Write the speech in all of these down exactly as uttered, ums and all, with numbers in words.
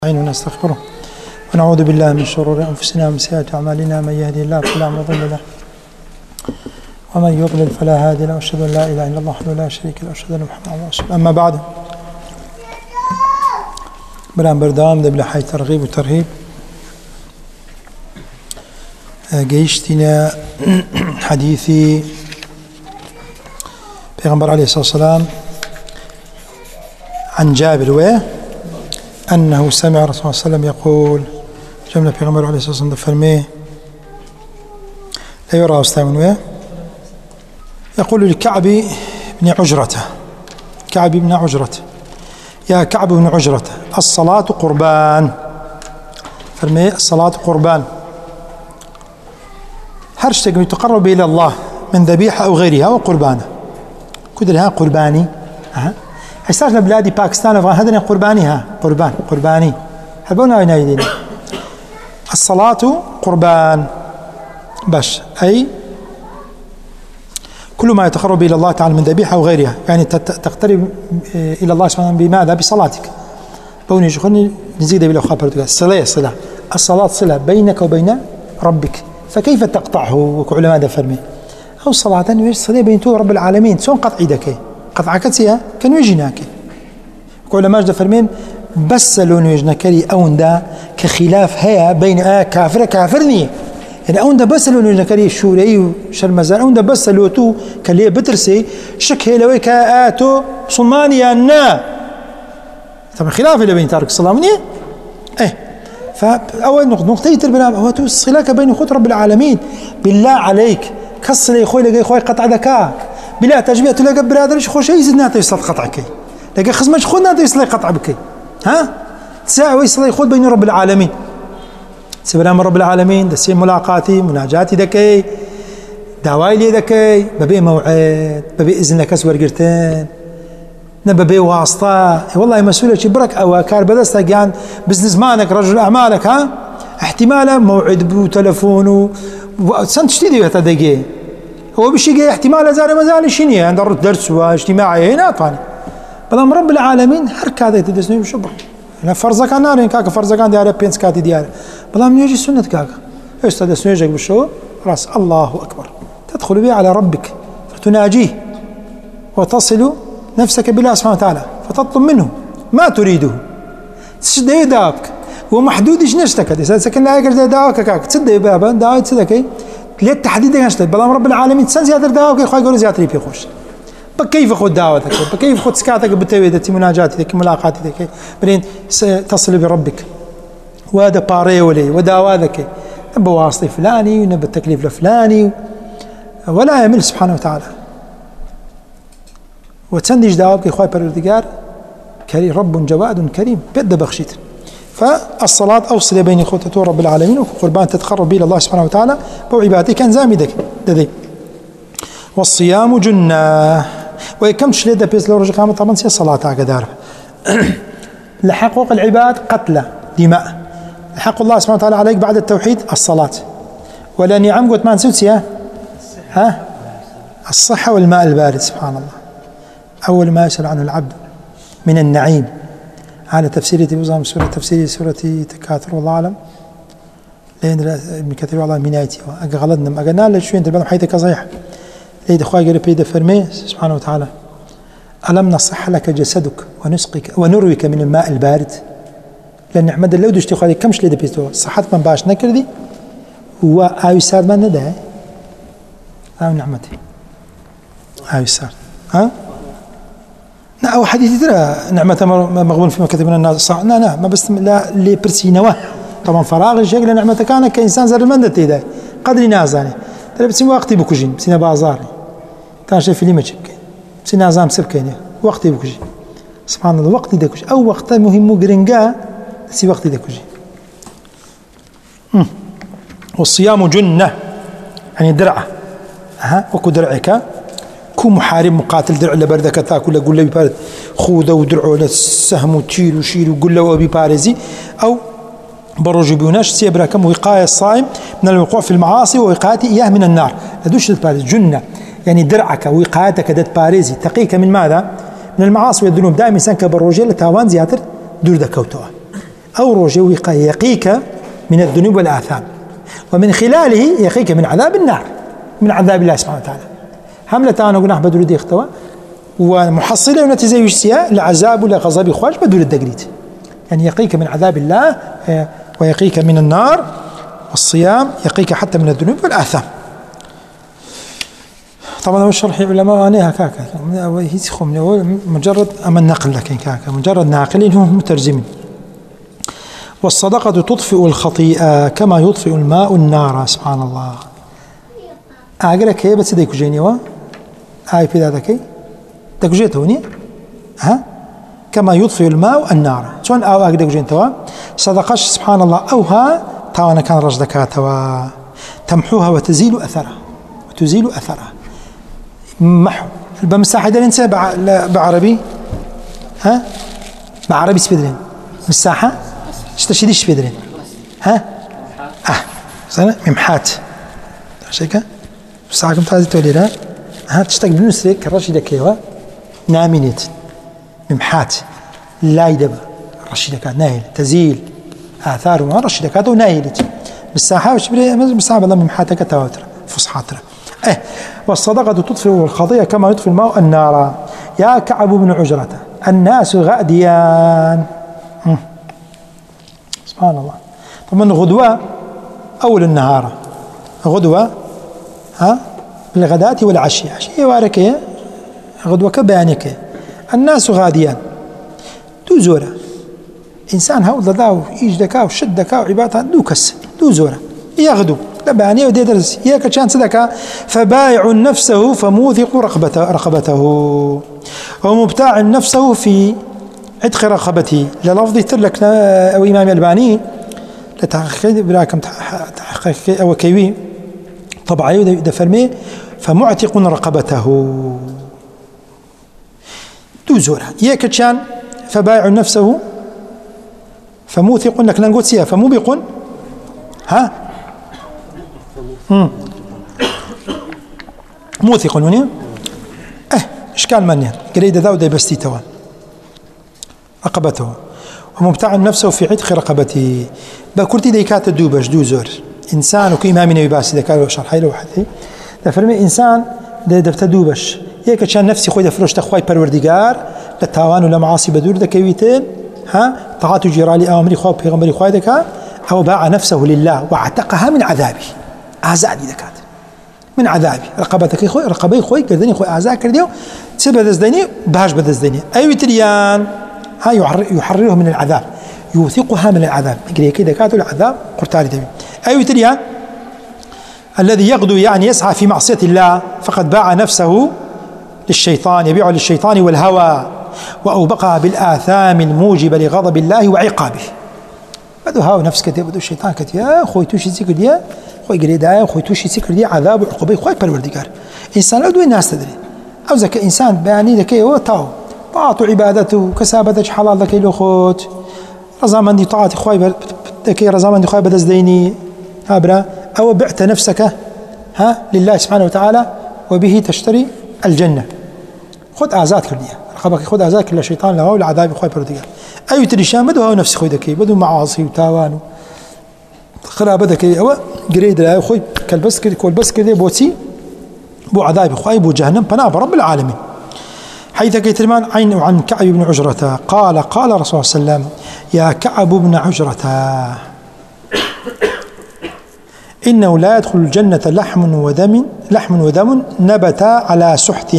ونستغفره ونعوذ بالله من شرور أنفسنا ومن سيئات أعمالنا. من يهدي الله فلا مضل له ومن يضلل فلا هادي له. أشهد أن لا إله إلا الله وحده لا شريك له وأشهد أن محمدا رسول الله. أما بعد، بلان بردام دبل حي ترغيب وترهيب جيشتنا حديثي پیغمبر عليه الصلاة والسلام عن جابر ويه أنه سمع رسول الله صلى الله عليه وسلم يقول جملة پیغمبر عليه الصلاة والسلام فرميه لا يرى أستاذ ويه يقول لكعب بن عجرته كعب بن عجرته يا كعب بن عجرته الصلاة قربان. فرميه الصلاة قربان، هرشتك يتقرب إلى الله من ذبيحة أو غيرها وقربانه كدرها قرباني. أه. حساجنا بلادي باكستان أفغان قرباني ها قربان قرباني هبونا وين يدين الصلاة قربان باش أي كل ما يتقرب إلى الله تعالى من ذبيحة أو غيرها، يعني تقترب إلى الله سبحانه بماذا؟ بصلاتك. بوني شخني نزيد بلا خبر الصلاة صلة الصلاة صلة بينك وبين ربك، فكيف تقطعه؟ وكعلماء هذا فرمي أو صلاة ويش صلاة بين تو رب العالمين سون قطع يدك قطع كتسيها كانوا يجيناك كعلماء هذا فرمين بس لون يجنكري أون دا كخلاف هيا بين آه كافر كافرني يعني أون دا بس لون يجنكري شوري وشرمزان أون دا بس لوتو كليه بترسي شك هي لوي كآتو صمانيا نا طبعا خلاف اللي بين تارك الصلاة مني إيه. فأول نقطة نقطة البناء هو الصلاة بين أخوة رب العالمين. بالله عليك كسر يا أخوي لقى أخوي قطع ذكاء بلا تجميع تلاقى برادر إيش خوش يزيد ناتي يصل قطعك لقى خصمش خود ناتي يصل قطع بك ها تساوي يصل يخود بين رب العالمين سلام رب العالمين دسي ملاقاتي مناجاتي ذكي دوايلي ذكي ببي موعد ببي إذن لك أسور قرتين نبى واسطة والله مسؤولة شبرك أو كار بدستك يعني بزنس مانك رجل أعمالك ها احتماله موعد بو تلفونه سنت تشتري هتدقيه هو بشي جاي احتمال زار مازال شنو عند الرد درس واجتماعي هنا طاني بلام رب العالمين حرك هذا تدسني وشبر انا فرزك انا كاك فرزك عندي على بينس كاتي ديال بلام يجي سنه كاك استاذ سنيجك بالشو راس الله اكبر تدخل به على ربك فتناجيه وتصل نفسك بالله سبحانه وتعالى فتطلب منه ما تريده تشد يدابك ومحدود ايش نشتكت اذا سكن لا يقدر داوك كاك تسد بابا داو تسدك ليه التحديد نشتت بلام رب العالمين تسن زيادة داوك يا اخوي يقولوا زيادة ريبي خوش بكيف خذ دعوتك بكيف خذ سكاتك بتويدتي مناجاتك ملاقاتك بعدين تصل بربك وهذا باري ولي وداواتك بواسطة فلاني ونبى التكليف الفلاني ولا يمل سبحانه وتعالى وتسندج دعوك يا اخوي بردقار كريم رب جواد كريم بيد بخشيت. فالصلاة أوصل بين إخوته رب العالمين وقربان تتقرب إلى الله سبحانه وتعالى وعبادته كان زامدك دذي. والصيام جنة ويكم شليدة بيس لو رجع قامت طبعا سي الصلاة قدار لحقوق العباد قتل دماء حق الله سبحانه وتعالى عليك بعد التوحيد الصلاة ولا نعم قلت ما نسوتها ها الصحة والماء البارد سبحان الله أول ما يسأل عنه العبد من النعيم على تفسير تبوزام سورة تفسير سورة تكاثر والله أعلم لين ابن كثير والله منايتي غلطنا ما قلنا له شو أنت البلد حيث صحيح ليد أخوي قال بيد فرمي سبحانه وتعالى ألم نصح لك جسدك ونسقك ونرويك من الماء البارد لأن نعمد اللي ودش تخلي كمش ليد بيستو صحت من باش نكردي هو آيو سار ما ندى آيو نعمتي آيو سار ها لا أو حديث ترى نعمة مغبون فيما كتب من الناس صح لا لا ما بس لا اللي برسي نواه طبعا فراغ الشيء لأن نعمة كان كإنسان زر المندة تيدا قدري نازاني ترى بس وقتي بكوجين بسنا بازاري كان شيء في لي ماشي بس نازام سبكيني وقتي بكوجي سبحان الله وقتي دكوج أو وقت مهم جرينجا سي وقتي دكوجي والصيام جنة يعني درعة ها وكو درعك كو محارب مقاتل درع لبردك تاكل يقول له ببارد خوذه ودرعه للسهم وتشيل وشيل وقول له أبي بارزي أو بروج بيوناش سيبرا كم وقاية الصائم من الوقوع في المعاصي ووقايته إياه من النار لدوش بارز جنة يعني درعك وقايتك دت بارزي تقيك من ماذا؟ من المعاصي والذنوب. دائما إنسان كبروجيل تاوان زيادة دور دكوتوه أو روجي وقاية يقيك من الذنوب والآثام، ومن خلاله يقيك من عذاب النار، من عذاب الله سبحانه وتعالى. حملة أنا قلنا بدول دي اختوا ومحصلة ونتيجة يجسيا لعذاب ولا غضب خواج بدول الدقريت، يعني يقيك من عذاب الله ويقيك من النار، والصيام يقيك حتى من الذنوب والآثام. طبعا هو شرح علماء أنا هكاكا مجرد أما النقل، لكن كاكا مجرد ناقلين هم مترجمين. والصدقة تطفئ الخطيئة كما يطفئ الماء النار. سبحان الله. أقولك هي بس ديكو جينيوا هاي في ذاك ديكو جيتوني ها كما يطفئ الماء النار. شلون أو أقدر جينتوا صدقش سبحان الله أوها تاوانا كان رجدكاتوا تمحوها وتزيل أثرها، وتزيل أثرها محو بمساحة الإنسان بعربي ها بعربي سبيدرين مساحة اشتشيدي سبيدرين ها اه صار ممحات شيكا مساحة تازي تولي ها ها تشتاق بنسرك كرشيدة كيوا نامينيت ممحات لا يدب رشيدة كات نايل تزيل آثار وما رشيدة كات ونايلت مساحة وش بري مساحة بالله ممحاتك تواتر فصحاتنا. إيه والصدقة تطفئ الخطيئة كما يطفئ الماء النار. يا كعب بن عجرة الناس غاديان. سبحان الله. طبعا غدوة أول النهار، غدوة ها بالغداة والعشي، عشية واركية غدوة كبيانك. الناس غاديان دو زورة إنسان هاو ضداو إيجدكا وشدكا وعبادة دو كس دو زورة يغدو لبانية ودي درس ياك كان صدقة. فبايع نفسه فموثق رقبته رقبته ومبتاع نفسه في عتق رقبته. للفظ ترلك أو إمام الباني لتحقيق براكم تحقيق أو كيوي طبعا دفرمي فمعتق رقبته دو زورة ياك كان فبايع نفسه فموثق لك لنقوتسيا فموبق ها مم. موثق ونيا اه اشكال منيا قريده ذا ودي بستي توان رقبته ومبتاع نفسه في عتق رقبته. باكورتي ديكات الدوبش دو زور انسان وكيما من يباسي ذاك شرحي له وحدي دفرمي انسان دفت دوبش هيك كان نفسي خويا فروش تخواي پروردگار للتاوان ولا معاصي بدور ذكويتين ها طاعات جيرالي امري خو بيغمري خويا دكا او باع نفسه لله واعتقها من عذابه. أعزائي ذكات من عذابي رقبتك خوي رقبي خوي كردني خوي أعزاء كرديو تسبب دزدني باش بدزدني أي تريان هاي يحرره من العذاب يوثقها من العذاب. يقول كذا كاتو العذاب قرتالي تبي أي تريان الذي يغدو يعني يسعى في معصية الله فقد باع نفسه للشيطان يبيع للشيطان والهوى وأوبقها بالآثام الموجبة لغضب الله وعقابه. بدو هاو نفس كتير بدو الشيطان كتير يا خوي توشي ذكر ديا خوي قريدا خوي توشي ذكر ديا عذاب وعقوبة خوي پروردگار. إنسان أدو الناس تدري أو ذاك إنسان بيعني ذكي هو تاو طاعته عبادته كسابتك حلال ذكي له خوت رزامان دي طاعة خوي ذكي رزامان دي خوي بدز ديني هابرا أو بعت نفسك ها لله سبحانه وتعالى وبه تشتري الجنة. خذ أعزاد كردية رقبك خذ أعزاد كل شيطان له والعذاب خوي پروردگار. أي تريشان بدو هاو نفس خوي ذكي بدو معاصي وتاوان خرابة ذكي أو قريد لا خوي كالبس كذي كالبس كذي بوتي بو عذاب خوي بو جهنم بناب رب العالمين. حيث كيترمان عين عن كعب بن عجرة قال قال رسول الله صلى الله عليه وسلم يا كعب بن عجرة إنه لا يدخل الجنة لحم ودم لحم ودم نبت على سحت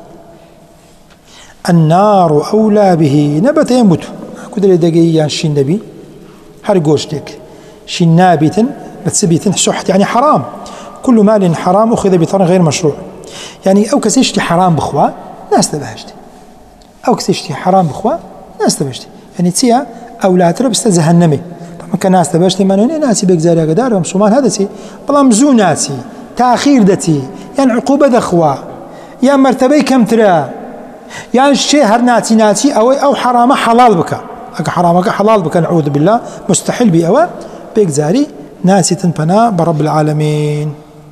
النار أولى به. نبت ينبت كدر دقيقة شين نبي هرقوشتك شين نابت بتسبيت سحت يعني حرام. كل مال حرام أخذ بطريق غير مشروع يعني أو كسيشتي حرام بخوا ناس تبهجتي أو كسيشتي حرام بخوا ناس تبهجتي يعني تسيا أو لا ترى بس جهنمي. طبعا كناس تبهجتي ما نوني ناسي بيجزاري قدار ومسلمان هذا سي والله مزو ناسي تأخير دتي يعني عقوبة دخوا يا مرتبة كم ترى يعني الشيء هر ناتي ناتي أو أو حرام حلال بك أك حرامك حلال بك نعوذ بالله مستحيل بي أو بيجزاري ناسي تنبنا برب العالمين.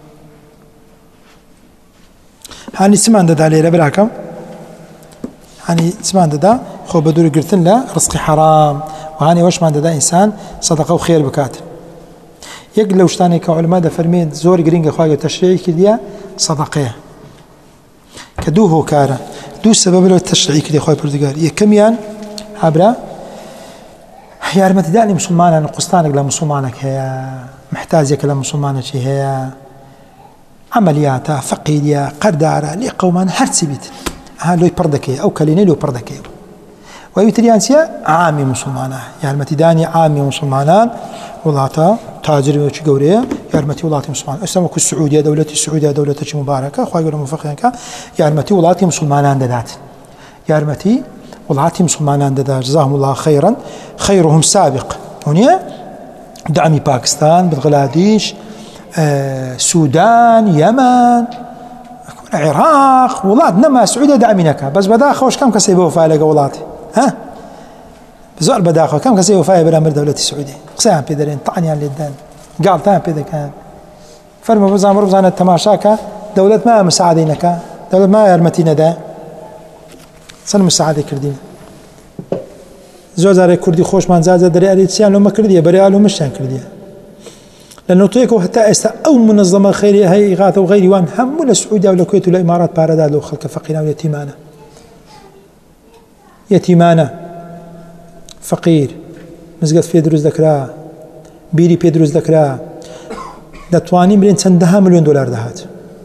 هاني سمان دا ليلة براكم هاني سمان دا خو بدور قرتن لا رزقي حرام وهاني وش ما ده إنسان صدقة وخير بكات يقل لو شتاني كعلماء ده فرمين زور جرينج خواجة تشريعي كديا صدقة كدوه كارا دو سبب له التشريعي كديا خواجة بردقار يكميان عبرا يا رمت داني مسلمانا نقصتانك لا مسلمانك هي محتاجك لا مسلمانك هي عملياتها فقيدية قردارة لقومان هرسبت ها لو يبردك أو كليني لو يبردك ويتريانسيا عامي مسلمانا يا رمت داني عامي مسلمانان ولاتا تاجر وشي قوريه يارمتي ولاتي مسلمان اسلام كل السعوديه دولتي السعوديه دولتي مباركه خويا يقولوا موفقينك يارمتي ولاتي مسلمان ددات يارمتي ولاتي مسلمان ددات جزاهم الله خيرا خيرهم سابق هنا دعمي باكستان بنغلاديش آه، سودان يمن العراق ولات نما السعوديه دعمينك بس بداخل وش كم كسيبوا فالق ولاتي ها زور بداخل كم كسي وفاي برامر دولة السعودية قسام بيدرين طعني على الدان قال تام بيدر كان فرما بزام ربزان التماشاكا دولة ما مساعدينك دولة ما يرمتينا دا سن مساعدة كردين زوزار كردي خوش من زاد دري أريتسيان لو ما كردية بري ألو مشان كردية لأنه طيقوا حتى أست أو منظمة خيرية هي إغاثة وغيري وان هم ولا السعودية ولا الكويت ولا الإمارات بارداد لو خلق فقينا ويتيمانا يتيمانا فقير مزقت في دروز ذكرى بيري في دروز ذكرى دتواني مليون سندها مليون دولار دهات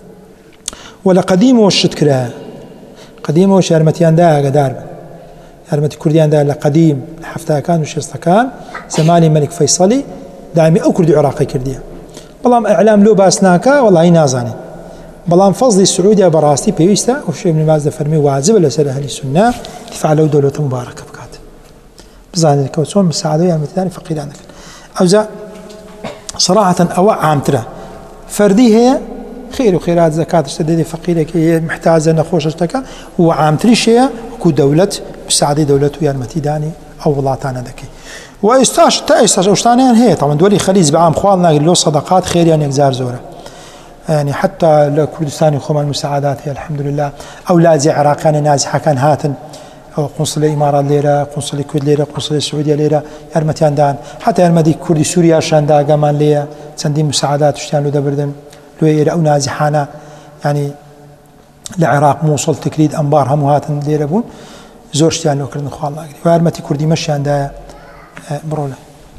ولا قديم وشت كرا قديم وش أرمتيان ده قدار أرمتي كرديان ده لقديم حفتها كان وشيستا كان زماني ملك فيصلي دائمي أو كردي عراقي كردية بلام إعلام لو باسناكا والله نازاني بلام فضل السعودية براستي بيستا وشيء من المازدة فرمي واجب لسر أهل السنة تفعلوا دولة مباركة بزاني الكوسون مساعدة يعني مثلا فقير عندك أوزع صراحة أو عام ترى فردي هي خير وخيرات زكاة اشتدي فقيرة هي محتاجة نخوش اشتكى هو عام تري شيء كو دولة مساعدة دولة ويا المتيداني أو ولاطانا ذكي واستاش تاستاش وشتانين هي طبعا دولي خليج بعام خوالنا له صدقات خير يعني إجزار زورة يعني حتى الكردستاني خوما المساعدات هي الحمد لله أولاد زي عراقيان نازحة كان هاتن أو قنصلة الإمارات ليرة قنصلة الكويت ليرة قنصلة السعودية ليرة يرمتيان دان حتى يرمدي كردي سوريا شان دا قامان ليا تسندي مساعدات وشتان له دبردن لو يرى أو نازحانا يعني العراق موصل تكريد أنبار هموهاتن ليرة بون زور شتان له كردن خوال الله ويرمتي كردي مشان دا بروله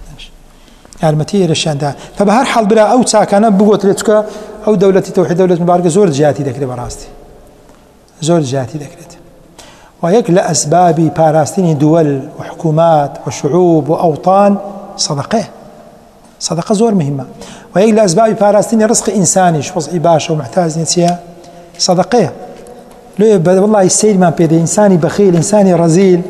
يرمتي رشان دا فبهر حال بلا أو تساكنا بقوت لتك أو دولة توحيد دولة مباركة زور جاتي ذكري براستي زور جاتي ذكري ويك لأسباب باراستين دول وحكومات وشعوب وأوطان صدقة صدقة زور مهمة ويك لأسباب باراستين رزق إنساني شو وضعي باشا ومحتاج نسيا صدقة لو والله السيد ما بيدي إنساني بخيل إنساني رزيل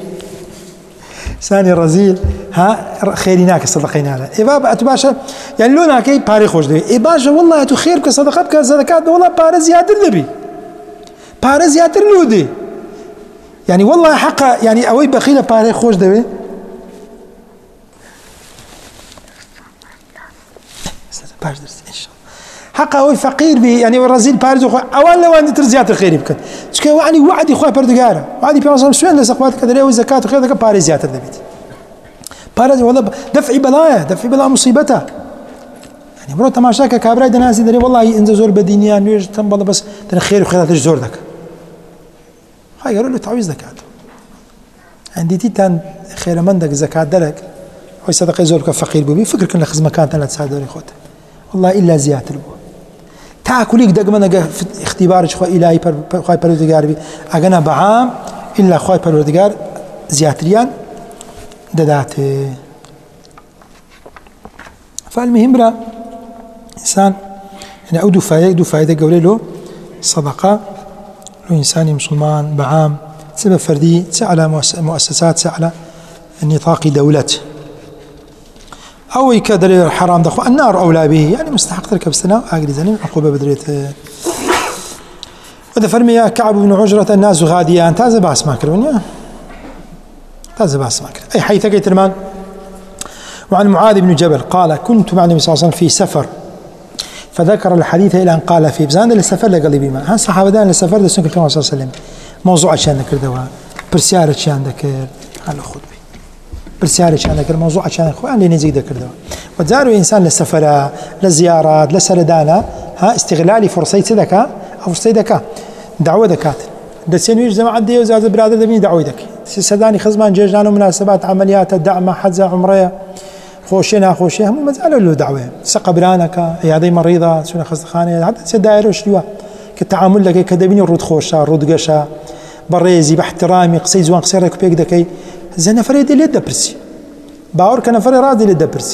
إنساني رزيل ها خيريناك صدقينا له إبا أتباشا يعني لو ناكي باري خوش دبي إباشا والله أتو خير كصدقة كصدقات والله باري زيادة دبي باري زيادة لودي يعني والله حقا يعني أوي بخيلة باري خوش دبي باش درس إن شاء الله حقا أوي فقير بي يعني ورزيل بارز أخوة أولا وأن ترزيات الخير يمكن شكا يعني وعدي أخوة بردقارة وعدي بيانصر سوين لسقوات كذا وزكاة وخير ذكا باري زيادة دبيت بارز والله دفعي بلايا دفعي بلا مصيبتها يعني مرو تماشاك كابراي دناسي دري والله إنزا زور بدينيان ويش تنبض بس تن خير وخيرات زور ذاك هاي قالوا له تعويض زكاة عندي تيتان خير مندك زكاة درك هو صدقة زور كفقير بوبي فكر كنا خزمة كانت لا تساعد دوري خوته والله إلا زيادة البو تاكليك دق من اختبار خو إلهي خو پروردگار بي أجنا بعام إلا خو پروردگار زياتريان ددات فالمهم را إنسان يعني أودو فايدة دو فايدة قولي له صدقة لو إنساني مسلمان بعام سبب فردي سعلى مؤسسات سعلى نطاق دولة أو يكادر حرام دخو النار أولى به يعني مستحق ترك بسنة أجل زنيم عقوبة بدريت وإذا فرمي يا كعب بن عجرة الناس غاديان تازا باس ما كرونيا تازا باس ما كرون أي حيث قيت المان وعن معاذ بن جبل قال كنت مع النبي صلى الله عليه وسلم في سفر فذكر الحديث إلى أن قال فيه بزان للسفر لقلي بما ها الصحابة دان للسفر دسنك الكلام صلى الله عليه وسلم موضوع شان ذكر دواء برسيارة شان ذكر على خطبي برسالة كان كل موضوع كان إخوان اللي نزيد كردوا وتزاروا إنسان للسفر للزيارات لسردانا ها استغلالي فرصة ذكاء أو فرصة ذكاء دعوة ذكاء دسينويش زي ما عدي وزاد برادر دبني دعوة ذكي سرداني خزمان جيجان ومناسبات عمليات الدعم حجة عمرية خوشينا خوشي هم مازالوا له دعوة سقبرانك عيادي مريضة سنة خزخانة حتى سداير وشلوا كالتعامل لك كدبني الرود خوشة الرود قشة بريزي باحترامي قصي زوان قصير ركوب يقدر كي زين نفري دي ليد برسي باور كان نفري راضي ليد برسي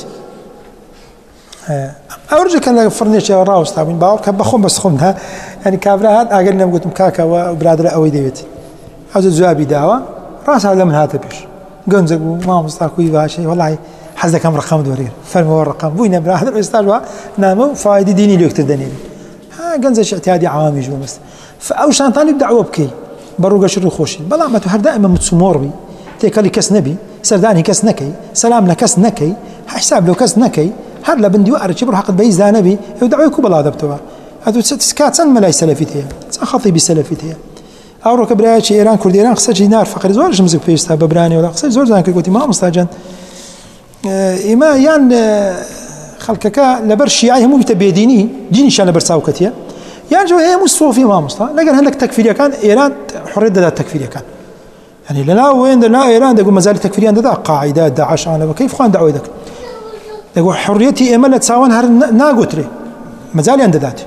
أورجع كان فرنيش يا راوس طابين باور كان بخون بس خونها يعني كابرات أقلنا قلت مكاكا وبرادر أوي ديوت هذا زوابي دعوة راس هذا من هذا بيش جنزق وما مستقوي باشي والله حزك كم رقم دورير فالمو الرقم بوينا برادر استاجوا نامو فايدي ديني ليك تدني ها جنزش اعتيادي عوامي جو بس فأوشان طالب دعوة بكي بروق شر خوشي بلا ما تهر دائما متسموربي تيكالي كاس نبي سرداني كاس نكي سلام لكاس نكي حساب لو كاس نكي هر لبندي وارد شبر حق بيز ذا نبي يدعو كوبلا دبتوا هذا سكات سن ملاي سلفيتها خطيبي سلفيتها أو كبريات إيران كرد إيران خسر جينار فقر زور جمزك بيستا ببراني ولا خسر زور زانك قلت ما مستعجن إما يان خلقك لبر شيعي هم بتبيديني ديني شان لبر ساوكتيا يعني جو هي مصفوفي ما مصطا لكن هندك تكفيريا كان إيران حرية دا تكفيريا كان يعني لا وين لا إيران دا يقول مازال تكفيريا دا قاعدة داعش أنا وكيف خوان دعوة دك يقول حريتي إما تساوان هر ناقوتري مازال عند ذات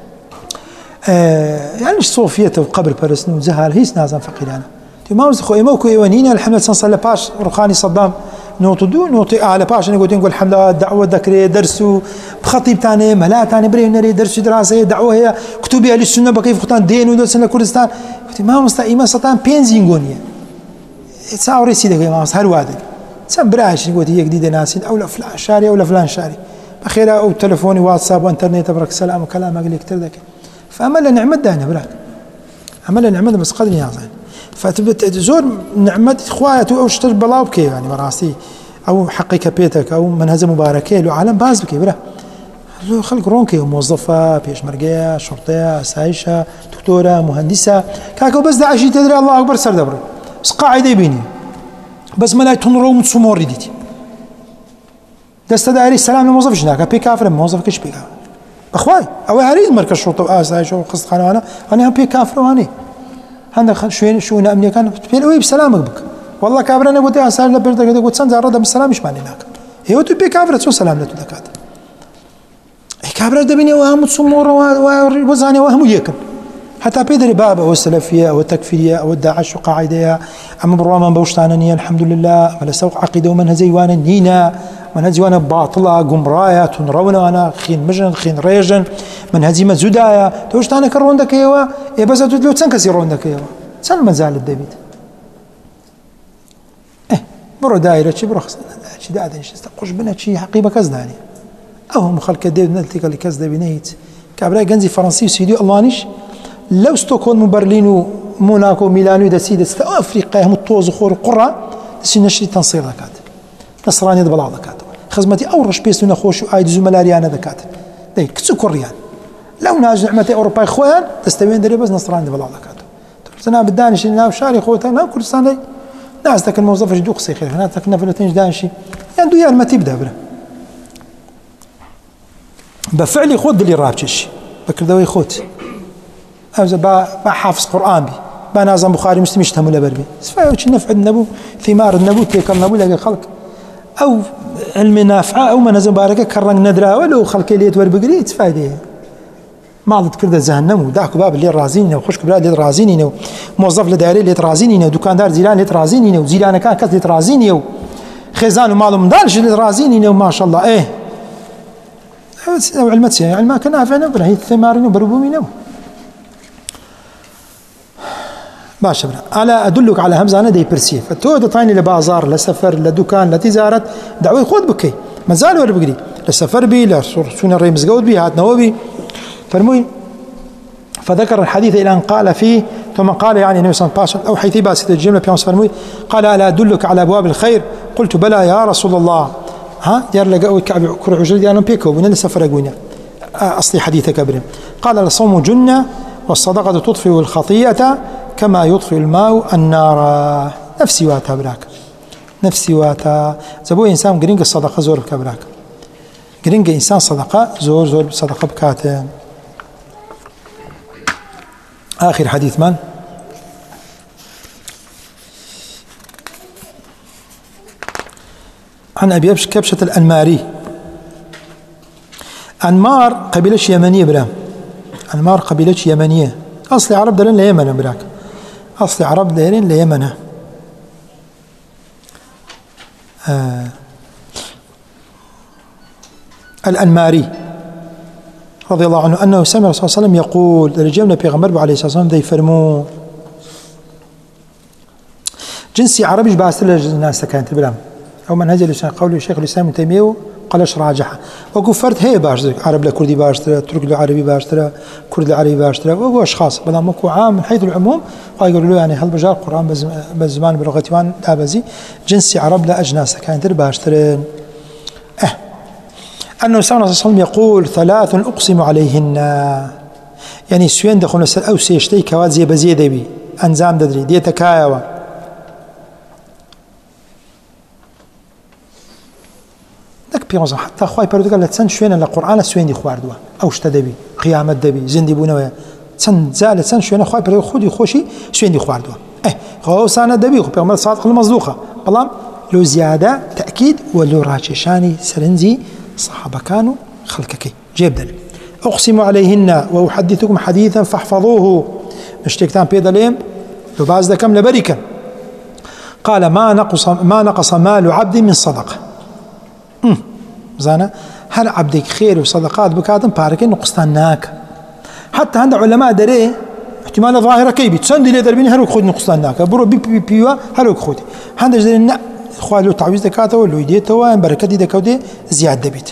آه يعني صوفية وقبر برسن وزهر هيس نازم فقيرانا ما وزخو إموكو إيوانينا الحمد سنصلى باش رخاني صدام نوتو دو نوتي على باش أنا قلت نقول الحمد لله دعوة ذكري درسوا بخطيب تاني ملا تاني بريه نري درس دراسة دعوة هي كتبي أهل السنة بكيف ختان دين ودرس لكردستان قلت ما مستقيمة سطان بينزينغونية تساوري سيدك ما مست هالوادك سام براش قلت هي جديدة ناسين أو لفلان شاري أو لفلان شاري بخير أو تلفوني واتساب وانترنت برك سلام وكلام أقول لك تردك فأمل نعمة دهنا براك أمل نعمة بس قدر يعزين فتبت زور نعمة إخواتي أو شتر بلاو بكي يعني مراسي أو حقيقة بيتك أو منهزة مباركة لو عالم باز بكي برا لو خلق رونكي موظفة بيش مرقية شرطية سايشة دكتورة مهندسة كاكو بس داعشي تدري الله أكبر سر دبر بس قاعدة يبيني بس ملاي تنرو متصمور رديتي دست داري السلام للموظف شناك بي كافر موظف كش بي كافر أخواي أو هريد مركز شرطة وآسايشة وقصد خانوانا أنا هم بي كافر واني هذا شوين شوين أمنية كان بيلوي بسلامك بك والله كابر أنا قلت يا سلام لبرد كذا قلت سنزار رد بالسلام مش معني لك هي وتبي كابر تسوي سلام لتو دكات هي كابر دبني وهم تصمور ووزاني وهم يكن حتى بيدري باب أو السلفية أو التكفيرية أو الداعش وقاعدة أما برواما بوشتانني الحمد لله ولا سوق عقيدة ومنهزي وانا نينا منهزي وانا باطلة قمرايا تنرونا أنا خين مجن خين ريجن منهزي مزودايا توشتانا كرون دكيوا إيه بس لو تنكسي رون دكيوا سن مازال الدبيت إيه برو دايرة شي برو خصنا شي داعي نشي قش بنا شي حقيبة كزداني أو هم خلق ديب نلتك اللي كزدا بنيت كابراي جنزي فرنسي وسيدي الله نيش لو ستوكهولم برلين وموناكو ميلانو دا سيدة ستا أفريقيا هم الطوز وخور القرى سي نشري تنصير دكات نصراني دبلا دكات خزمتي أورش بيسو نخوش وآيد زملاري أنا دكات داي كتسو كوريان لو ناج نعمتي أوروبا إخوان تستوين دري بس نصراني دبلا دكات تنا بدانش ناو شاري خوتها ناو كردستان لي ناس تاك الموظف جدو قصي خير هنا تاك نفلتين دانشي يعني دويا ما تبدا بلا بفعلي خود اللي رابشش بكردوي خوت أوزا با با حافظ قرآن بي با نازم بخاري مسلم يشتهموا لبربي سفايوش نفع النبو ثمار النبو تيك النبو لقى خلق أو علم نافعة أو منازم باركة كرنج ندرا ولو خلق ليت وربقري تفايدي ما ضد كرده زهنمو داك باب اللي رازيني وخشك بلاد اللي رازيني موظف لداري اللي رازيني دكاندار زيلان اللي رازيني وزيلان كان كذا اللي رازيني خزان ومالو مدارش اللي رازيني وما شاء الله إيه علمت علما كان نافعنا برا هي الثمار وبربومي نو باشا برا ألا أدلك على همزة أنا دي برسيه فتو دطاني لبازار لسفر لدكان لتجارة دعوي خود بكي ما زالوا ربقري لسفر بي لسون الريمز قود بي هات نوبي فرموي فذكر الحديث إلى أن قال فيه ثم قال يعني النبي صلى الله عليه وسلم أو حيث باسط الجملة بيوم فرموي قال ألا أدلك على أبواب الخير قلت بلى يا رسول الله ها ديار لقوا كعب كر عجل ديالهم بيكو من السفر أقونا أصلي حديثك أبرم قال الصوم جنة والصدقة تطفئ الخطيئة كما يطفئ الماء النار نفسي واتها براك نفسي واتا زبو إنسان قرينق الصدقة زور كبراك قرينق إنسان صدقة زور زور صدقة بكاته. آخر حديث من عن أبي كبشة الأنماري. أنمار قبيلة يمنية بلا أنمار قبيلة يمنية أصلي عرب دلين ليمن براك أصلي عرب دلين ليمن. آه. الأنماري رضي الله عنه أنه سمع الرسول صلى الله عليه وسلم يقول رجال النبي غمر عليه الصلاة والسلام ذي فرمو جنسي عربي باستر الناس كانت بلا أو منهج الإسلام قول الشيخ الإسلام ابن تيمية قالش راجحة وكفرت هي باشتر عرب لكردي باشتر ترك لعربي باشتر كرد لعربي باشتر وهو أشخاص بلا مكو عام من حيث العموم ويقولوا له يعني هل بجار القرآن بزمان بلغتيوان دابزي جنسي عرب لا أجناس كانت باشترين. أه أنه صلى الله عليه وسلم يقول ثلاث أقسم عليهن يعني سوين دخلنا سر أو سيشتي كواد زي بزيدة بي أنزام ددري ديتا كايوا دك بيوزن حتى أخوي بردو قال لتسن شوين القرآن سوين دي خواردوا أو اشتدبي قيامة دبي زندي بونويا تسن زال تسن شوين أخوي بردو خودي خوشي سوين دي خواردوا إيه خو سانا دبي خو بيغمر صادق المصدوقة بلام لو زيادة تأكيد ولو راششاني سرنزي صحابة كانوا خلقك جيبدل. أقسم عليهن وأحدثكم حديثا فاحفظوه مشتكتان بيداليم لو باز كم لبركة قال ما نقص ما نقص مال عبد من صدقة زانا هل عبدك خير وصدقات بكاتم باركين نقصتناك حتى عند علماء دري احتمال ظاهرة كيبي تسندي لي دربيني هلوك خذ نقصتناك برو بي بي بيوا هلوك خذ عند جدنا خوالو تعويذ دكاته ولو يديته وان بركتي دكودي زيادة بيت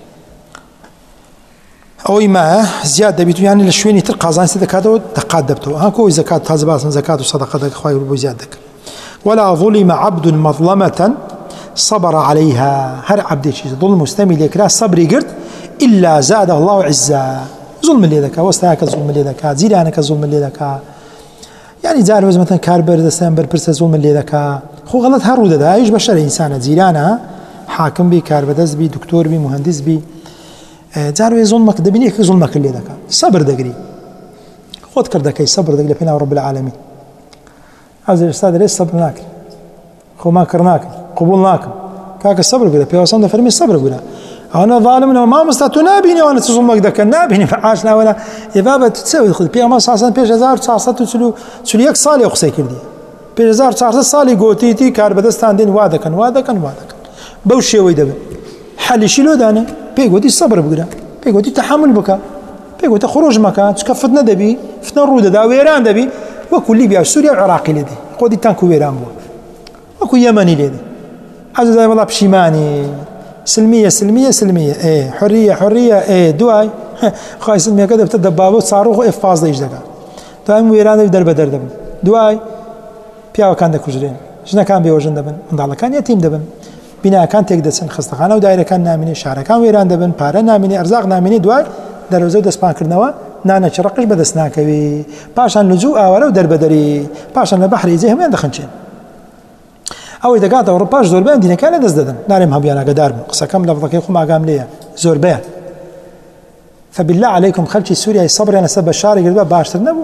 أو ما زيادة بيت يعني لشويني ترقازان سدكاته تقادبته هاكو زكاة تازباس زكاة وصدقة خوي ولو زيادك. ولا ظلم عبد مظلمة صبر عليها هر عبد شيء ظلم مستمي لك صبري قرت إلا زاده الله عزا ظلم اللي ذكا وستاك ظلم اللي ذكا زيرانك ظلم اللي ذكا يعني زار مثلا كاربر دستان بربرس ظلم اللي ذكا خو غلط هرودة ده ايش بشر انسان زيرانها حاكم بي كاربدز بي دكتور بي مهندس بي زار ظلمك دبنيك ظلمك اللي ذكا صبر دقري خود كردك صبر دقري فينا رب العالمين عز الاستاذ ليش صبرناك خو ما كرناك قبولناك كاك الصبر بلا بيوصلنا فرمي الصبر بلا أنا ظالم ما مستطيع نابيني وأنا تظلمك ذاك نابيني فعاشنا ولا يبابا تسوي خذ بيا ما صار بيش هزار صار تسلو تسلو يك صالي أخسي كردي بيش هزار صار صالي قوتي تي كار بدستان دين وادا كان وادا كان وادا كان بوشي ويدبل حل شيلو دانا بيقودي الصبر بقدر بيقودي تحمل بكا بيقودي خروج مكان تكفتنا دبي فتنا رودة دا ويران دبي وكل بيا سوريا العراقي لدي قودي تانكو ويران بوا وكو يمني لدي عزيز والله بشيماني سلمية سلمية سلمية ايه حرية حرية ايه دواي خاي سلمية كده بتدبابو صاروخ اف فاصلة ايش دكا دواي ويران در بدر دبن دواي بياو كان دكوجرين شنا كان بيوجن دبن من الله كان يتيم دبن بنا كان تقدسن خستخانه ودايره كان نامني شعر كان ويران دبن بارا نامني ارزاق نامني دواي دروزو دسپان كرنوا نانا چرقش بدسناكوي باشان لزو اولو در بدري باشان البحر زهم دخنچين أو إذا قاعد أوروباش زور بيان دينا كان دز ددن نارم هبيانا قدار قصة كم لفظك يخو ما قام ليا زور بيان فبالله عليكم خلشي سوريا الصبر أنا سبب الشارع قلبا باشتر نبو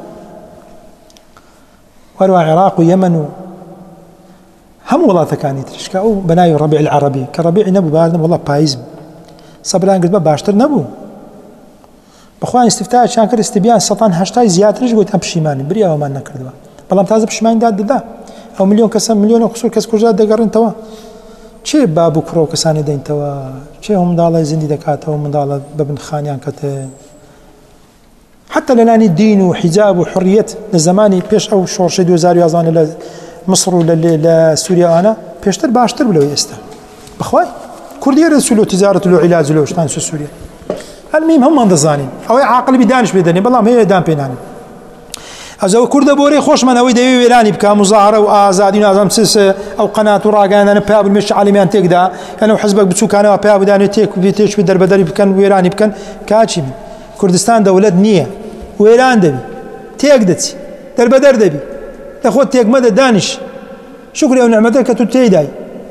وروا عراق ويمن هم والله ثكاني ترشكا أو بناي الربيع العربي كربيع نبو بارد والله بايزم صبران قلبا باشتر نبو بخوان استفتاء شانكر استبيان سطان هاشتاي زيادة رج قلت أبشيماني بريا وما نكردوا بلام تازه بشيماني داد دا أو مليون كسان مليون كسور كس كوجات دقرن توا چه بابو كرو كساني دين توا چه هم دالله زندي دكات هم دالله بابن خانيان كت حتى لناني الدين وحجاب وحرية لزماني بيش أو شورش دو زاريو أزان لمصر ولا لسوريا أنا بيشتر باشتر بلو يستا بخواي كردية رسولو تجارة له علاج له شتان سو سوريا المهم هم من ضزانين أو عاقل بدانش بدني بالله ما هي دام بيناني أزو كرد بوري خوش من أوي دبي ويراني بكا مظاهرة وآزادين أزام سس أو قناة وراجعنا أنا بياب المش عالميان تقدا أنا وحزبك بتسوق أنا بياب داني تيك بيتيش بدر بدري بكن ويراني بكن كاتشي كردستان دولة نية ويران دبي تيقدتي در بدر دبي تاخد تيق مدى دانش شكرا ونعمتك كتو تيداي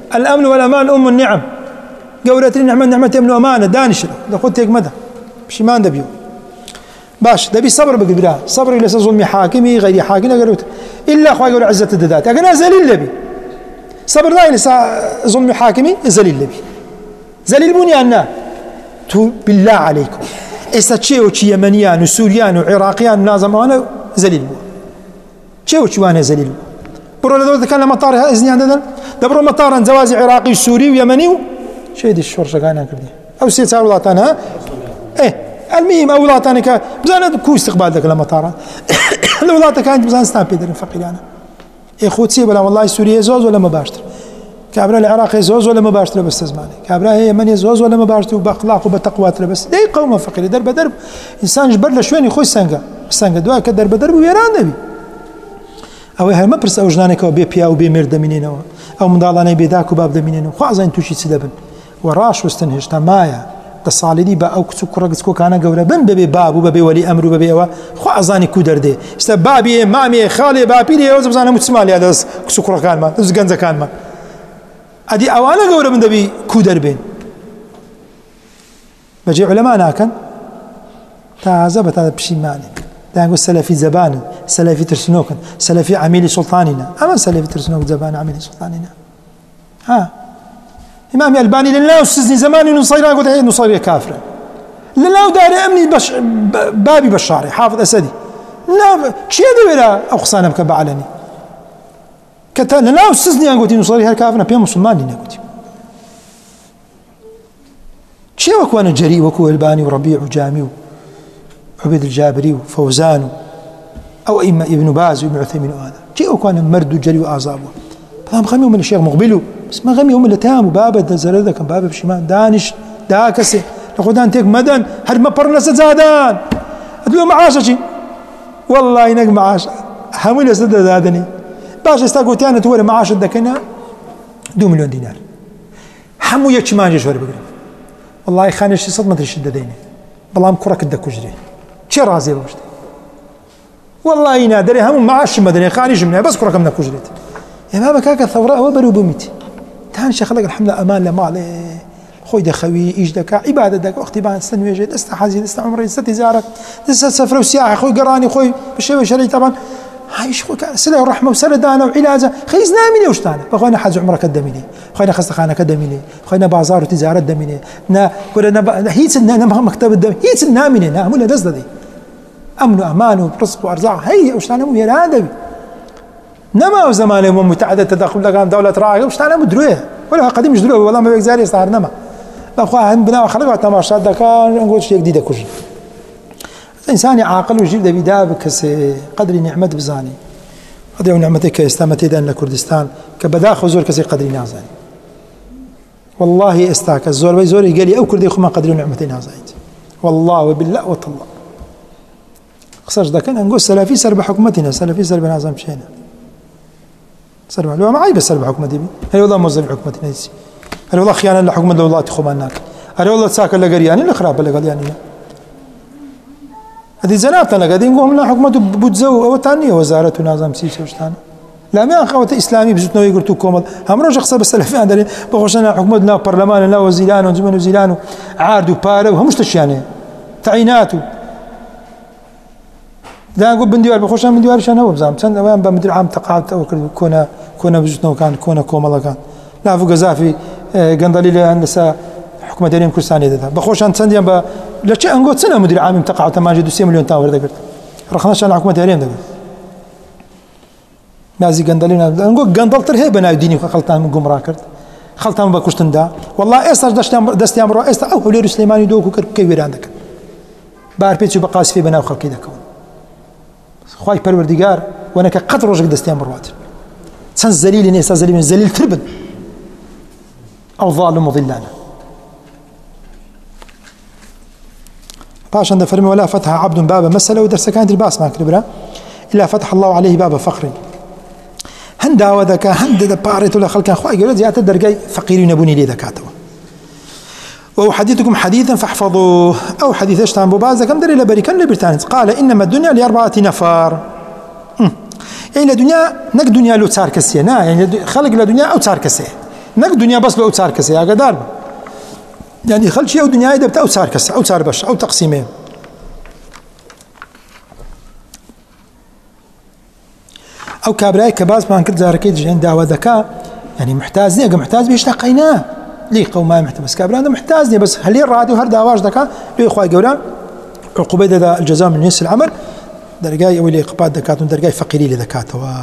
الأمن والأمان أم النعم قولت النعمة نعمة أمن وأمانة دانش لقد تيك مدى بشمان دبيو باش دبي صبر بقبلها صبر ليس ظلمي حاكمي غير حاكمي قالوا إلا أخوة يقولوا عزة الددات أنا زليل لبي صبر لا ليس ظلمي حاكمي زليل لبي زليل بنيانا تو بالله عليكم استشيو شي يمنيان وسوريان وعراقيان نازم وانا زليل بو شيو شي وانا زليل برو لدول كان مطار اذني عندنا دبروا مطار زوازي عراقي وسوري ويمني شي دي الشرطه كان كردي او سي صار وطنها ايه المهم اولاتنا كان بزاف كو استقبال ذاك المطار الاولات كانت بزاف ستامبيدر فقير انا اي خوتي ولا والله سوريا زوز ولا مباشر كابرا العراقي زوز ولا مباشر بس زماني كابرا هي يمني زوز ولا مباشر وباخلاق وبتقوى بس دي قوم فقير درب درب انسان جبر له شوين يخش سنقه سنقه دوا كدرب درب ويران نبي او هي ما برس اوجنانك او بي بي او بي مرد منينو او مضالانه بيداك وباب منينو خوازين توشي سدبن وراش واستنهش تمايا تصالدي با او كسكر كسكو كان غورا بن ببي باب وببي ولي امر وببي و خوازاني كودر دي است بابي مامي خالي بابي دي اوز بزانه متسمالي هذا كسكر كان ما زغنز كان ما ادي اوانا غورا من دبي كودر بين بجي علماء ناكن تعذبت هذا بشيماني دانقول سلفي زبان سلفي ترسنوكن سلفي عميلي سلطاننا اما سلفي ترسنوك زبان عميلي سلطاننا ها امام الباني لله وسزني زماني نصير قلت نصير كافر لله داري امني بش بابي بشاري حافظ اسدي لا شي ولا اقصانا مكب علني كتا لله وسزني قلت نصير كافر بيا مسلماني قلت شي وكوانا جري وكو الباني وربيع وجامي عبيد الجابري وفوزان او اما ابن باز وابن عثيمين وهذا شي وكان مرد وجري واعصابه فهم غميهم من الشيخ مقبلو بس ما غميهم اللي تام بابا دزرده كان بابا بشمال دانش داكسي لقدان تيك مدن هر ما برنس زادان ادلو معاششي والله ينق معاش حمل سد زادني باش استاغوتيان تولى معاش دكنا دو مليون دينار حمو يچمان جوار بقرا والله خانش صد ما ادري شد ديني بلام كرك دكوجري شي رازي بوشتي والله نادري هم معاش مدني خارج منها بس كرك من كوجريت يا بابا كاك الثوراء وبرو بمتي تان شخلق الحمد امان لا مال خوي دخوي ايش دك عباده دك اختي بان استنوي جد استحازي استعمري استزارك سفر وسياحه خوي قراني خوي بشي شري طبعا هاي شو سله ورحمه وسله دانا وعلاجه خيز نامي وش تانا بغينا حج عمرك قدميني خوينا خستخانه قدميني خوينا بازار وتجاره دميني نا كنا هيت مكتب الدم هيت نامي نا ولا دزدي امن وامان ورزق وارزاق هي وش تانا مو هذا نما زمان متعدد تدخل لقام دوله راعي وش تانا مدرويه ولا قديم مش درويه والله ما بيزاري صار نما اخوها هم بنا خلقوا تماشات دكان نقول شيء جديد كل إنسان عاقل وجيب ذا بداب كس قدر نعمة بزاني قدر نعمتك استمتي دان لكردستان كبدا خزور كس قدر نازاني والله استاك الزور بيزور قال لي أو كردي خما قدر نعمتي نازاني والله وبالله وطلع خسرت ذا كان نقول سلفي سرب حكومتنا سلفي سرب نازم مشينا سرب لو معي بس سرب حكومتي هل والله موظف حكومتنا هل والله خيانة لحكومة الدولة خمانات هل والله ساكن لقرياني الخراب لقرياني هذه زناتنا قاعدين نقول لنا حكومة بوتزو أو تانية وزارة ونظام سياسي وشتانا لا ما أخوة إسلامي بزتنا ويقولوا كومل هم رجع خسر بس الفين عندنا بخشنا حكومة لا برلمان لا وزيران وزمن وزيران عارض وبارة وهم مش تشيانه تعييناته ده نقول بنديوار بخشنا بنديوار شان هو بزام سنة وين بمدير عام تقاعد أو كنا كنا بزتنا وكان كنا كومل كان لا فوق قذافي قندليل هندسة حكومة ديرين كرسانية ده بخوش عند سنديان ب لا شيء أنقول سنة مدير عام تقاعد تماجد دوسية مليون تاور ده قلت رخناش على حكومة ديرين ده قلت نازي قندلين أنقول قندل ترهي بنا يديني خلطان من قمرا كرت خلطان بكوشتن ده والله إستر دستيام دستيام رو إستر أو هولير سليماني دوكو كر كيفير عندك بار بيتشو بقاس في بنا وخلقي ده كون خواي پروردگار وانا كقدر رجع دستيام روات سن زليل نيسا زليل زليل تربد أو ظالم وظلانا باش عند فرمي ولا فتح عبد باب مسألة ودرس كانت الباس ما كربرا إلا فتح الله عليه باب فقر هندا وذاك هندا بارت ولا خلق أخوي يقول زيادة درجة فقيرين يبوني لي ذكاته وحديثكم حديثا فاحفظوه أو حديث اشتان بوباز كم دري لبريكان لبرتانس قال إنما الدنيا لأربعة نفر يعني الدنيا نك دنيا لو تار كسينا يعني خلق الدنيا أو تار كسيه نك دنيا بس بأو صار كسي أقدر يعني خل شيء أو دنيا إذا بتأو صار كسي أو صار بش أو تقسيمين أو كابراي كباز ما انكر زاركيد جين دعوة ذكاء يعني محتاجني أجا محتاج بيش تقيناه ليه قوم ما محتاج بس كابراي محتاجني بس خليه الراديو هر دعواش ذكاء ليه إخوة جورا عقوبة ده الجزاء من جنس العمل درجاي أولي إقبال ذكاء درجاي فقيري لذكاء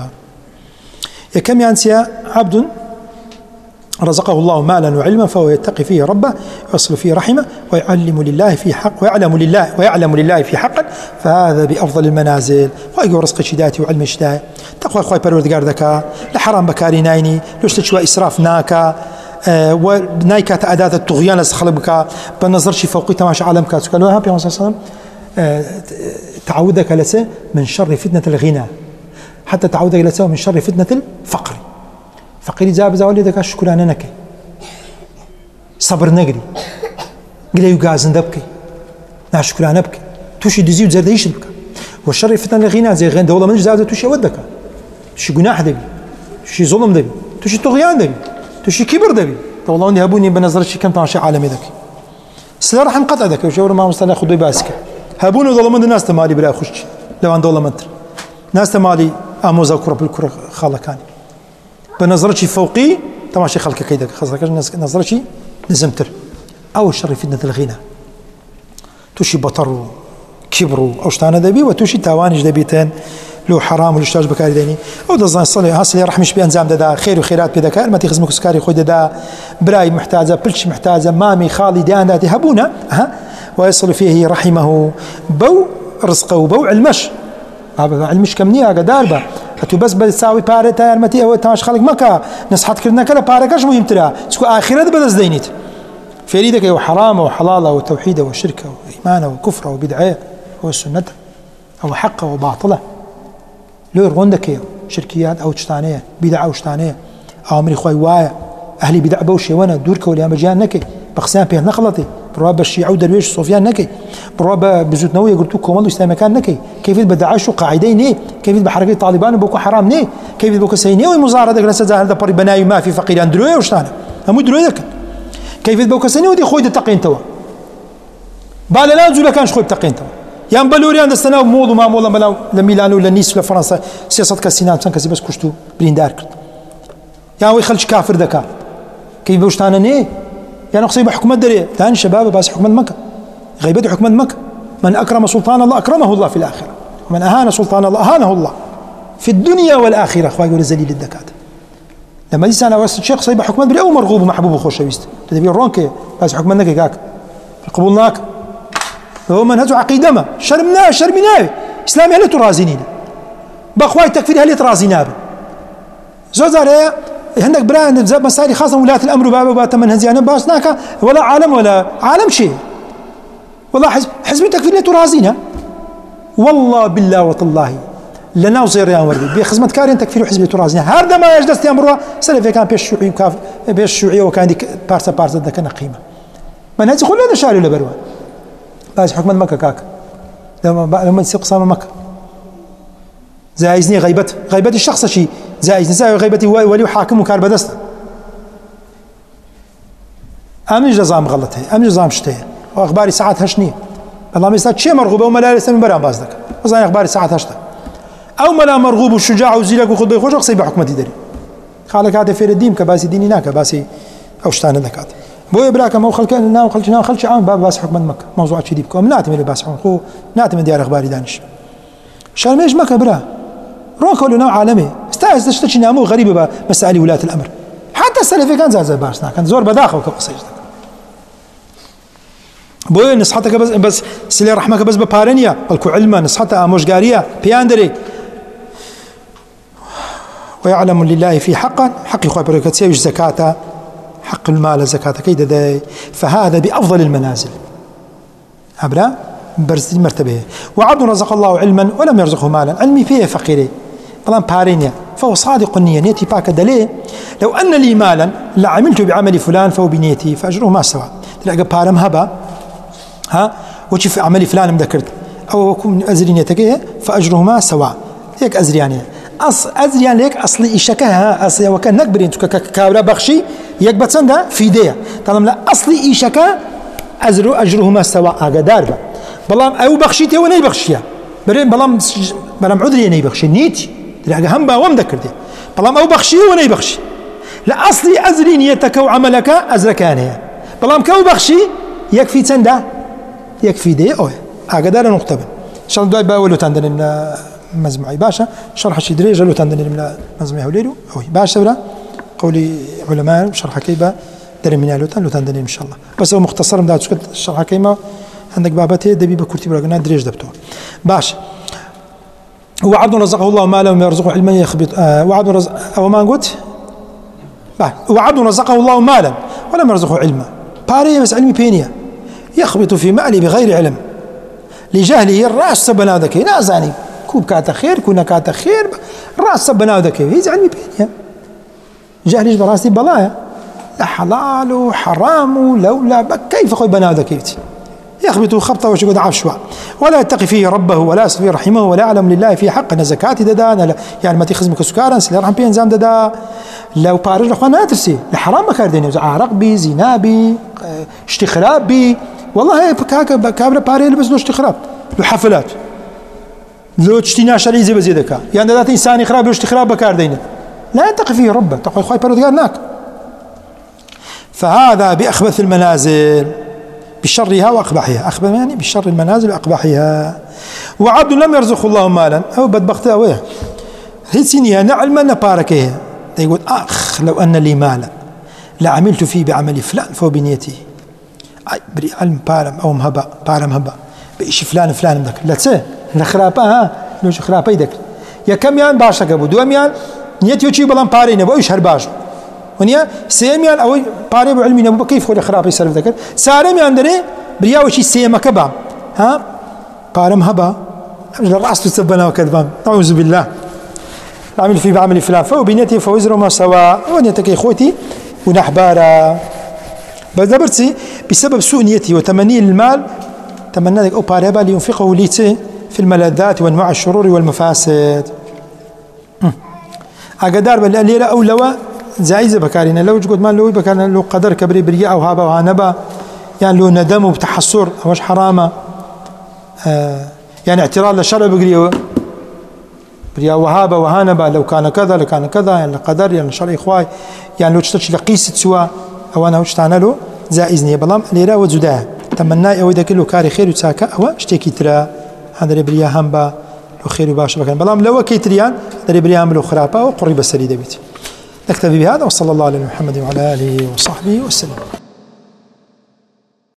و كم ينسى عبد رزقه الله مالا وعلما فهو يتقي فيه ربه ويصل فيه رحمه ويعلم لله في حق ويعلم لله ويعلم لله في حقا فهذا بأفضل المنازل ويقول رزق شداتي وعلم شداي تقوى خوي پروردگار ذكاء لحرام بكاري نايني لوش تشوى إسراف ناكا آه ونايكا أداة الطغيان لسخلبك بنظر شي فوقي تماشى عالم كاتسك قالوا هابي صلى الله عليه وسلم آه تعودك لسه من شر فتنة الغنى حتى تعودك لسه من شر فتنة الفقر فقير جاب زاولي دكا شكرانه نكي صبر نقري قلي يقازن دبكي نا شكرانه بكي توشي دزي وزرديش بك والشر فتنة الغنى زي غين دولة من جزازة توشي ودك توشي جناح دبي توشي ظلم دبي توشي طغيان دبي توشي كبر دبي والله اني هبوني بنظرة شي كم تماشي عالمي ذاك سلا راح نقطع ذاك وشاور ما مستنى خذي باسك هبوني ظلم الناس تمالي بلا خشش لو عن دولة متر ناس تمالي اموزا كره بالكره خالكاني بنظرتي فوقي تماشي خلق كيدك خاصك نظرتي نزمتر او شر فتنة الغنى توشي بطر كبر او شتانا دبي وتوشي تاوانج دبيتين لو حرام ولا اشتاج بكاري ديني او دزان صلي هاسلي رحمش بانزام ددا خير وخيرات بذكاء ما تخزمك سكاري خو ددا براي محتاجه بلش محتاجه مامي خالي ديانا هبونا ها ويصل فيه رحمه بو رزقه وبو علمش علمش كمنيه قداربه تو بس بتساوي بارتا يرمتي او تاش خلق مكا نصحت كرنا كلا باركاش مهم ترى تكون اخرت بدز دينيت فريدك او حرام وحلال وتوحيد وشرك وايمان وكفر وبدعه والسنه او حق وباطله لو رغندك شركيات او تشتانيه بدعه وشتانيه امري خوي وايا اهلي بدع بوشي وانا دورك ولا مجان نكي بقسام بين نخلطي برواب الشيعة ودرويش صوفيان نكي برواب بزوت نووي قلتو كوماندو اسلامي كان نكي كيف بدعاش وقاعدين ني كيف بحركه طالبان بوكو حرام ني كيف بوكو سيني ومظاهره جلسه زاهر ده بري بناي ما في فقير اندروي وشتانا هم دروي ذاك كيف بوكو سيني ودي خوي تقين توا بالا لا زول كانش خوي تقين توا يا بلوري عند السنه مول ما مول ملا لميلان ولا نيس ولا فرنسا سياسه كاسينات كان كسي بس كشتو بريندار كرت يا وي خلش كافر دكا كيف بوشتانا ني يعني قصيبة حكومة دري ثاني شباب بس حكومة مكة غيبة حكومة مكة من أكرم سلطان الله أكرمه الله في الآخرة ومن أهان سلطان الله أهانه الله في الدنيا والآخرة أخوة يقول زليل الدكاترة لما دي سنة واسط الشيخ صيبة حكومة دري أو مرغوب ومحبوب وخوش شويست تدبير رونكي بس حكومة نكي كاك قبولناك هو منهج عقيدة ما شرمنا شرمنا إسلامي هل ترازينين بأخوة تكفير هل ترازينا زوزاريا هناك بران زاب مسائل خاصة ولاة الأمر وبابا وبات منهزي أنا باسناك ولا عالم ولا عالم شيء والله حزب حزب تكفير ترازينا والله بالله وتالله لنا وزير يا وردي بخدمة كارين تكفير حزب ترازينا هذا ما يجلس يمروا سلفي كان بيش الشيوعي وكاف بيش الشيوعية وكان ديك بارسا بارسا ده كان قيمة منهج كل هذا شاري ولا بروان بس حكم مكة كاك لما لما نسيق صام مكة زايزني غيبة غيبة الشخص شيء زايز نساء غيبتي ولي وحاكم وكار بدسته أمن جزام غلطه أمن جزام شتيه وأخباري ساعات هشنية الله ما يستطيع شيء مرغوب وما لا يستمر برام بازدك وزين أخباري ساعات هشته أو ما لا مرغوب والشجاع وزيلك وخذ بيخوش أقصي بحكمتي دري خالك هذا في الدين كباسي ديني ناك باسي أو شتان ذكات بو إبراك ما وخلك لنا وخلتنا وخلش عام باب باس حكم مكة موضوع شديد بكم نعتمد باس حكم نعتمد ديار أخباري دانش شال ميش مكة برا روك ولا نوع عالمي استاذ تشتكي نامو غريبة بمسائل ولاة الأمر حتى السلفي كان زاد بارسنا كان زور بداخل وكقصيج بوي نصحتك بس بس سلي رحمك بس ببارنيا الكو علما نصحتها موشقارية بياندري ويعلم لله في حقا حق إخوة بركة يوش زكاة حق المال زكاة كيدا ذا فهذا بأفضل المنازل أبرا برز مرتبه وعبد رزق الله علما ولم يرزقه مالا علمي فيه فقيري طالما بارينيا فهو صادق النية نيتي باك دليه لو أن لي مالا لعملت بعمل فلان فهو بنيتي فأجره ما سواء تلاقي بارم هبا ها وشي في عمل فلان مذكرت أو أكون أزري نيتك فأجرهما سواء هيك أزريانية أص أزريان ليك أصلي إشكها أصلي وكان نكبرين كابرا بخشي يك بتسنده في دية طالما لا أصلي إيشكا أجر أجرهما سواء أقدار با بلام أو بخشيته وني بخشيا برين بلام بلام عذري ني بخشي نيتي تلاقي هم با وم ذكرته بلام أو بخشي وني بخشي لا أصلي أزري نيتك وعملك أزركانه بلام كو بخشي يكفي تنده يكفي دي أوه أقدر نقطة إن شاء الله داي باولو تندن مزمعي باشا شرح شي دريجة لو تندن من مزمعي وليلو أوه باشا بلا قولي علماء شرح كيبا دري من لو تن لو تندن إن شاء الله بس هو مختصر من ذات الشرح كيما عندك بابته دبي بكرتي برقنا دريج دبتو باش وعد رزقه الله مالا ويرزقه علما يخبط آه وعد رزق أو ما قلت وعد رزقه الله مالا ولم يرزقه علما باري بس علمي بينيا يخبط في مالي بغير علم لجهله الراس سبنا ذكي لا زاني كوب كات خير كنا كات خير راس سبنا ذكي هي علمي بينيا جهلي براسي بلايا لا حلال وحرام لولا كيف خوي بنا ذكيت يخبط خبطه وش يقول عشوى ولا يتقي فيه ربه ولا يصفي رحمه ولا يعلم لله في حق ان زكاه ددا يعني ما تخزمك سكارا سلا رحم بين زام ددا لو بارج اخوانا ترسي الحرام ما كاردين عرق بي زنا بي اشتخراب بي والله هيك كابره باري لبس له اشتخراب له حفلات لو تشتينا شري زي بزيدك يعني ذات انسان خراب له اشتخراب بكاردين لا يتقي فيه ربه تقول خوي بارد هناك فهذا باخبث المنازل بشرها واقبحها اخبث يعني بشر المنازل واقبحها وعبد لم يرزق الله مالا او بدبخت اوه هيسيني نعلم ان باركه يقول اخ لو ان لي مالا لعملت فيه بعمل فلان فهو بنيته اي بري علم بارم او مهبا بارم هبا بإيش فلان فلان ذاك لا تسه نخرابا ها لوش خرابا يدك يا كم يان باشا قبو دوم يان نيتيو تشي بلان باري نبو ايش هرباش ونيا سيميان او باري بعلمي نبو كيف خلي خرابي يسرف ذاك سارم يان دري برياو شي سيما كبا ها بارم هبا الراس تسبنا وكذبان اعوذ بالله عمل فيه بعمل فلان فهو بنيته فوزر ما سواء ونيتك يا اخوتي ونحبارا بدبرتي بسبب سوء نيته وتمنيه المال تمنى لك او باريبا لينفقه ليته في الملذات وانواع الشرور والمفاسد اقدار بالليله او لوا زايزه بكارنا لو جود مال لو بكارنا لو قدر كبري برياء او هابا وهانبا يعني لو ندم وتحسر واش حرامه آه يعني اعتراض للشرع بقريه بريا وهابه وهانبا لو كان كذا لكان كذا يعني قدر يعني شرع اخواي يعني لو تشتري لقيست سوا او انا وش له زائزني بلام ليرا وزداه تمنى او اذا كله كاري خير وتساكا هو اشتكي ترى هذا بريا همبا لو خير باش بكن بلام لو كيتريان هذا بريا هم لو خرابه وقرب السريده بيت نكتفي بهذا وصلى الله على محمد وعلى اله وصحبه وسلم.